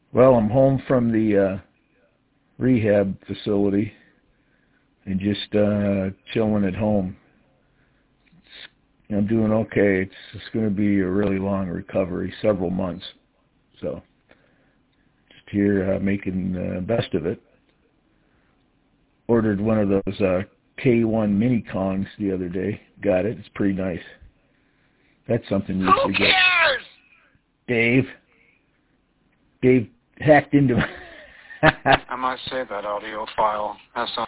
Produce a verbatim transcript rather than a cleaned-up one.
Well, I'm home from the uh, rehab facility and just uh, chilling at home. It's, I'm doing okay. It's, it's going to be a really long recovery, several months. So just here uh, making the best of it. Ordered one of those uh, K one mini Kongs the other day. Got it. It's pretty nice. That's something you should get. Who cares? Dave. Dave hacked into my... I might save that audio file. That's